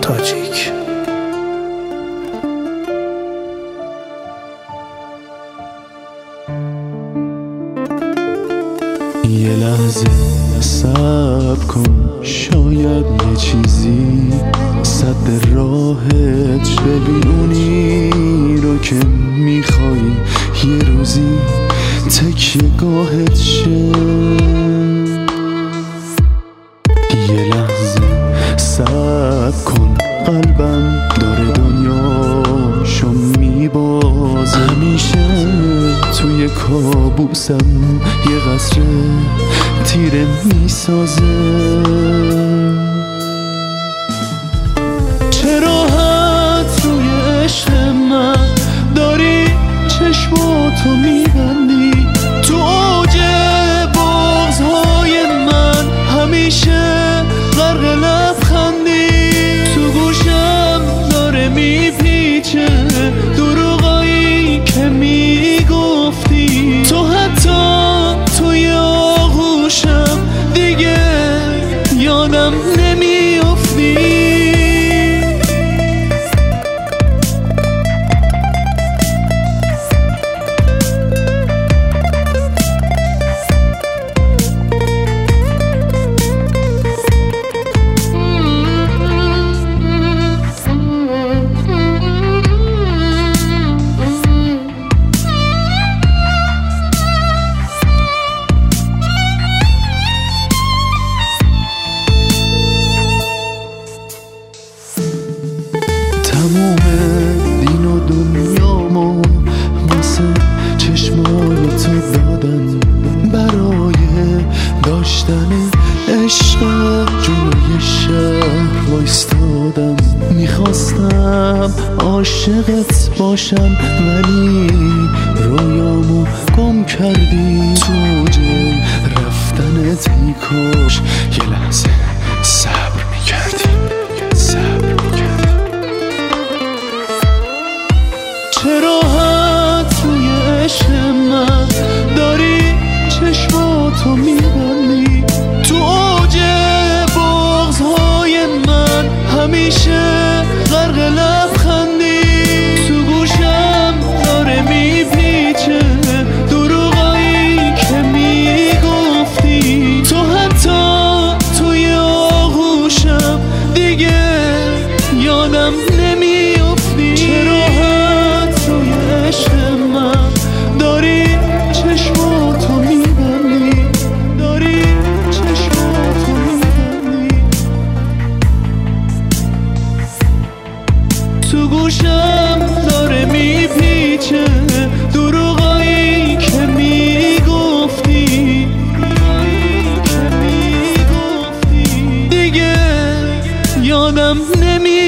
تاجیک. یه لحظه صبر کن، شاید یه چیزی صد راهت ببینونی رو که میخوای یه روزی تکیه گاهت شه. یه لحظه صبر کن، قلبم داره دنیاشو میبازه. همیشه توی کابوسم یه قصر تیره میسازه. چه راحت روی عشق من داری چشماتو میبندی، تو اوج بغض‌های من همیشه غرق لبخندی. تو گوشم داره میپیچه دروغایی که میگفتی، تو حتی توی آغوشم دیگه یادم نمیافتی. تموم دین و دنیامو واسه چشمای تو دادم، برای داشتن عشق جلوی شهر وایستادم. میخواستم عاشقت باشم ولی رویامو گم کردی. تو جل رفتنت میکش، یه لحظه صبر میکردی. چه راحت روی عشق من داری چشماتو میبندی، تو اوج بغض‌های من همیشه غرق لبخندی. تو گوشم داره میپیچه دروغایی که میگفتی، تو حتی توی آغوشم دیگه یادم نمیافتی. چه راحت روی عشق من داری چشماتو میبندی، داری چشماتو میبندی. تو گوشم داره میپیچه دروغایی که میگفتی، دیگه یادم نمیافتی.